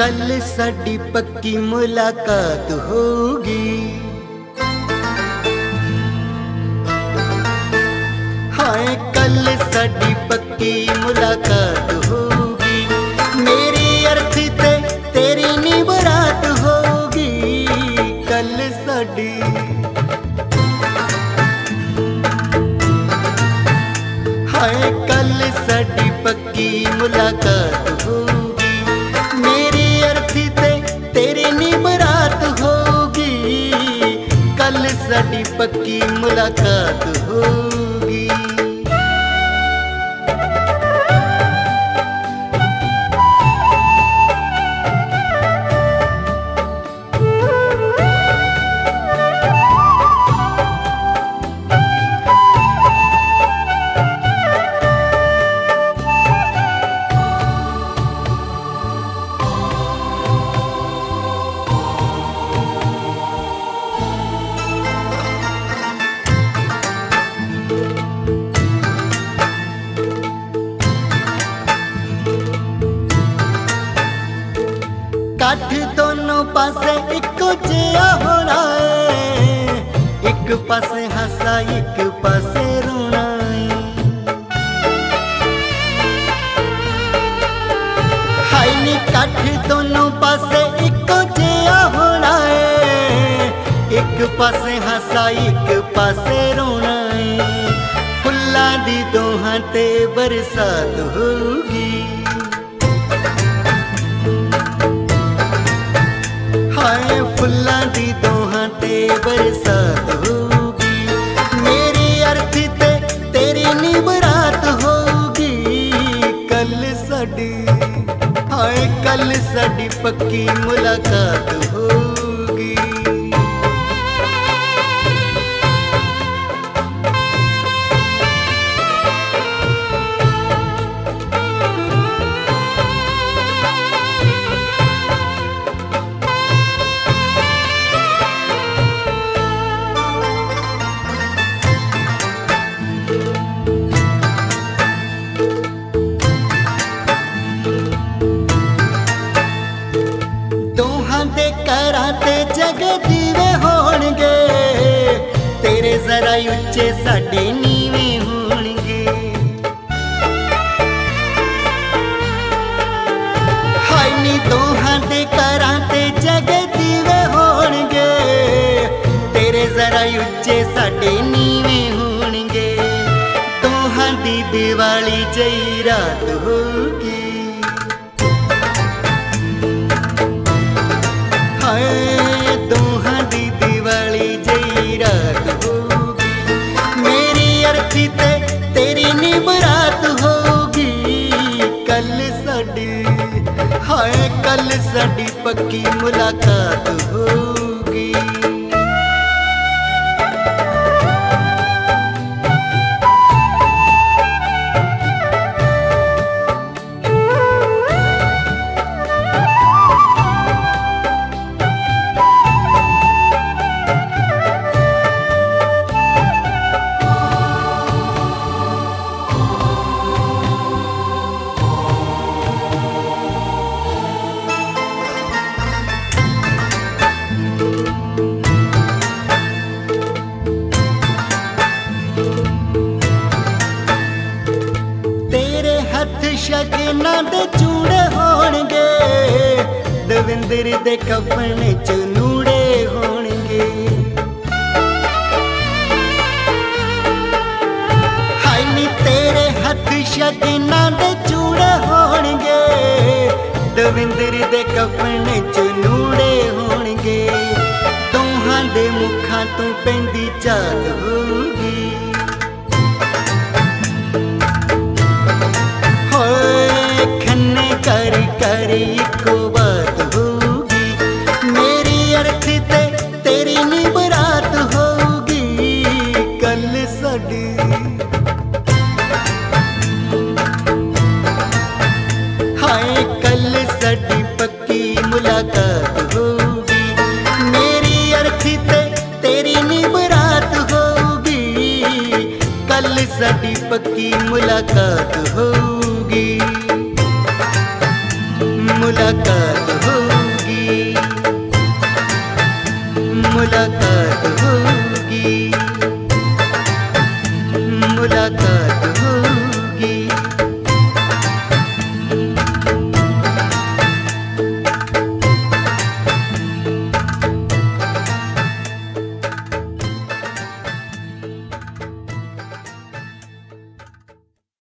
कल साडी पक्की मुलाकात होगी। हाय कल साडी पक्की मुलाकात होगी। मेरी अर्थी ते तेरी नी बरात होगी। कल साडी हाय कल साडी पक्की मुलाकात होगी। मेरी अर्थी ते तेरी नी बरात होगी। कल साडी पक्की मुलाकात होगी। काठ दोनों पासे इको जिया होना है। एक पासे हंसा एक पासे रोना है। हाय नी काठ दोनों पासे इको जिया होना है। एक पासे हंसा एक पासे रोना है। फुल्लां दी दोहां ते बरसात होगी। हाय फुल्लां दी दोहां ते बरसात होगी। मेरी अर्थी ते तेरी नी बरात होगी। कल साडी हाय कल साडी पक्की मुलाकात होगी। ते जग दीवे होणगे। तेरे जरा उच्चे साडे नीवे होणगे। हाय नी दोहां दे घरां ते जग दीवे होणगे। तेरे जरा उच्चे साडे नीवे होणगे। दोहां दी दिवाली जई रात होगी। दोहां दी दिवाली जई रात होगी। मेरी अर्थी ते तेरी नी बरात होगी। कल साडी हाय कल साडी पक्की मुलाकात होगी। शगना दे चूड़े होणगे। दविंदर दे कफन च नूड़े होणगे। हाय नी तेरे हथ शगना दे चूड़े होणगे। दविंदर दे कफन च नूड़े होणगे। दोहां दे मुखां तों पैंदी चाल होगी। करी करी इको बात होगी। मेरी अर्थी ते तेरी नी बरात होगी। कल साडी हाय कल साडी पक्की मुलाकात होगी। मेरी अर्थी ते तेरी नी बरात होगी। कल साडी पक्की मुलाकात होगी। मुलाकात हो मुलाकात होगी, मुलाकात